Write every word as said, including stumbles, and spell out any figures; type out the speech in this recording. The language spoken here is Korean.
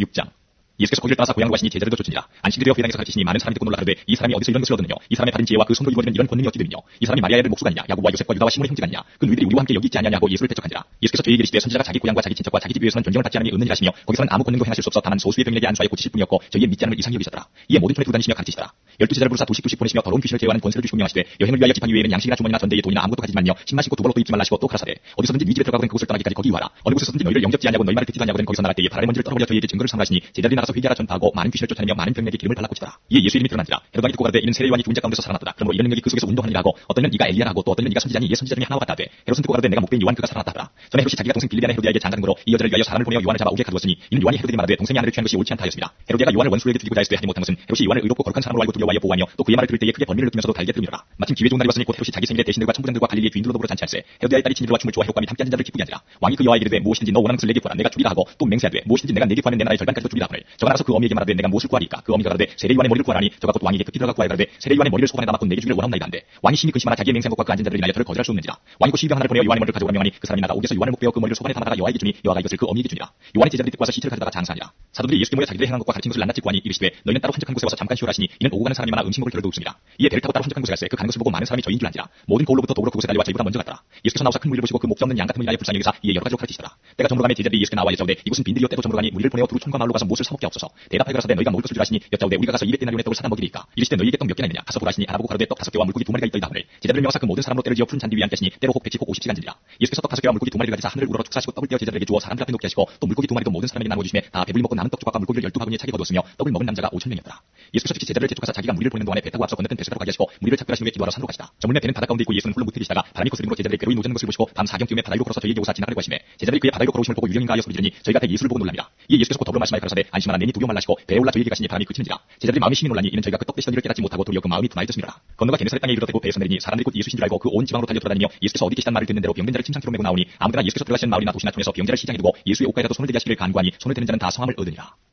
육 장. 예수께서 거기를 떠나서 고향으로 가시니 제자들도 쫓으니라. 안식이 되어 회당에서 가르치시니 많은 사람이 듣고 놀라 가로되 이 사람이 어디서 이런 것을 얻느냐? 이 사람의 받은 지혜와 그 손으로 이루어지는 이런 권능이 어찌 되느냐? 이 사람이 마리아의 목수가 아니냐? 야곱과 요셉과 유다와 시몬의 형제가 아니냐? 그 너희들이 우리와 함께 여기 있지 않냐고 예수를 대적한지라. 예수께서 저희에게 이르시되 선지자가 자기 고향과 자기 친척과 자기 집 위에서는 존경을 받지 않으니 없는 일 하시며 거기서는 아무 권능도 행하실 수 없어 다만 소수의 병인에게 안수하여 고치실 뿐이었고 저희의 믿지 않음을 이상히 여기셨더라. 이에 모든 촌에 두루 다니시며 가르치시더라. 열두 제자를 부르사 두씩 두씩 보내시며 더러운 귀신을 제어하는 권세를 주시고 명하시되 여행을 위하여 지팡이 외에는 양식이나 주머니나 전대에 돈이나 아무것도 가지지 말며 신 마시고 두 벌로 또 입지 말라시고 또 가라사대 어디서든지 네 집에 들어가거든 그곳을 떠나기까지 거기 유하라. 어느 곳에서든지 너희를 영접지 않냐고 너희 말을 듣지도 않냐거든 거기서 나갈 때에 바람의 먼지를 떨어버려 저희에게 증거를 삼으시니 제자들이 나가서 회개하라 전파하고 많은 귀신을 쫓아내며 많은 병에게 기름을 발라 고치더라. 이에 예수 이름이 드러난지라. 헤롯 듣고 가로되 이는 세례 요한이 죽은 자 가운데서 살아났다. 그러므로 이런 능력이 그 속에서 운동하느니라 하고 어떤 이는 이가 엘리야라 하고 또 어떤 이는 이가 선지자니 이에 선지자 중에 하나와 같다 하되 헤롯은 듣고 가로되 내가 목배인 요한 그가 살아났다 하더라. 전에 헤롯이 자기가 동생 빌립의 아내 헤로디아에게 장자등으로 이 여자를 위하여 사람을 보내어 요한을 잡아 옥에 가두었으니 이는 요한이 헤로디에게 말하되 동생의 아내를 취한 것이 옳지 않다 하였습니다. 헤로디아가 요한을 원수에게 죽이고자 했을 때 하지 못한 것은 헤롯이 요한을 의롭고 거룩한 사람으로 알고 두려워하여 보호하며 또 그의 말을 들을 때에 크게 번민을 느끼면서도 달게 들으리라. 마침 기회 좋은 날이 왔으니 곧 헤롯이 자기 생일에 대신들과 천부장들과 갈릴리의 귀인들로 더불어 잔치할세. 헤로디아의 딸이 친일과 춤을 좋아해 호감이 함께한 자들을 기쁘게 하니라. 왕이 그 여아에게 이르되 무엇이든지 너 원하는 것을 내게 구하라. 내가 주리라 하고 또 맹세하되 무엇이든지 내가 내게 구하는 내 나라의 절반까지도 주리라 하거늘 저가 나서 그 어미에게 말하되 내가 무엇을 구하리까? 그 어미가 가로되 세례 요한의 머리를 구하라니 저가 곧 왕에게 급히 들어가 구하여 가로되 세례 요한의 머리를 소관에 담았고 내게 주기를 원하옵나이다 한데 왕이 심히 근심하나 자기의 맹세한 것과 그 앉은 자들을 인하여 저를 거절할 수 없는지라. 왕이 곧 시병 하나를 보내어 요한의 머리를 가져오라 명하니 그 사람이 나가 옥에서 요한을 목베어 그 머리를 소관에 담아다가 여아에게 주니 여아가 이것을 그 어미에게 주니라. 요한의 제자들이 듣고 와서 시체를 가져다가 장사하니라. 사도들이 예수께 모여 자기들의 행한 것과 가르친 것을 낱낱이 구하니 이르시되 너희는 따로 한적한 곳에 와서 잠깐 쉬어라 하시니 이는 오고 가는 사람이 많아 음식 먹을 겨를도 없습니다. 이에 배를 타고 따로 한적한 곳에 갈새 그 가는 것을 보고 많은 사람이 저인 줄 안지라. 모든 거울로부터 도구로 그곳에 달려와 저희보다 먼저 갔더라. 예수께서 나오사 큰 무리를 보시고 그 목자 없는 양 같은 무리를 불쌍히 여기사 이에 여러 가지로 가르치시더라. 때가 저물어 가매 제자들이 예수께 나와 여짜오되 이곳은 빈들이요 때도 저물어 가니 우리를 보내어 두루 촌과 마을로 가서 무엇을 사 먹게 없소서. 대답하여 가라사대 너희가 먹을 것을 주라 하시니 여짜오되 우리가 가서 이백 데나리온의 떡을 사다 먹이리까. 이르시되 너희에게 떡 몇 개나 있느냐 가서 보라 하시니 알아보고 가로되 떡 다섯 개와 물고기 두 마리가 있더이다 하늘 제자들을 명하사 그 모든 사람으로 때를 지어 푸른 잔디 위에 앉게 하시니 때로 혹 백십 혹 오십 시간지니라. 예수께서 떡 다섯 개와 물고기 두 마리를 가지사 하늘을 우러러 축사하시고 떡을 떼어 제자들에게 주어 사람들 앞에 놓게 하시고 또 물고기 두 마리도 모든 사람에게 나누어 주시매 다 배불리 먹고 남은 떡조각과 물고기를 열두 바구니에 차게 거두었으며 떡을 먹은 남자가 오천 명이었더라. 예수께서 즉시 제자들을 재촉하사 자기가 무리를 보내는 동안에 배 타고 앞서 건너편 베스라로 가게 하시고 무리를 작별하신 후에 기도하러 산으로 가시다. 저물매 배는 바다 가운데 있고 예수는 홀로 무트기시다가 바람이 거스름으로 제자들이 괴로이 노젓는 것을 보시고 밤 사경쯤에 바다로 걸어서 저희에게 오사 지나가려고 하시매 제자들이 그의 바다로 걸어오심을 보고 유령인가 하여 소리 지르니 저희가 다 예수를 보고 놀랍니다. 이에 예수께서 곧 더불어 말씀하여 가라사대 안심하라 내니 두려워 말라 하시고 배에 올라 저희에게 가시니 바람이 그치는지라. 제자들이 마음이 심히 놀라니 이는 저희가 그 떡 되시던 일을 깨닫지 못하고 도리어 그 마음이 둔하여졌습니다. 건너가 게네사렛 땅에 이르렀고 배에서 내리니 사람들이 곧 예수신 줄 알고 그 온 지방으로 달려 돌아다니며 예수께서 어디 계시단 말을 듣는 대로 병든 자를 침상키로 메고 나오니 아무데나 예수께서 들어가시는 마을이나 도시나 촌에서 병자를 시장에 두고 예수의 옷가에라도 손을 대게 하시기를 간구하니 손을 대는 자는 다 성함을 얻으니라.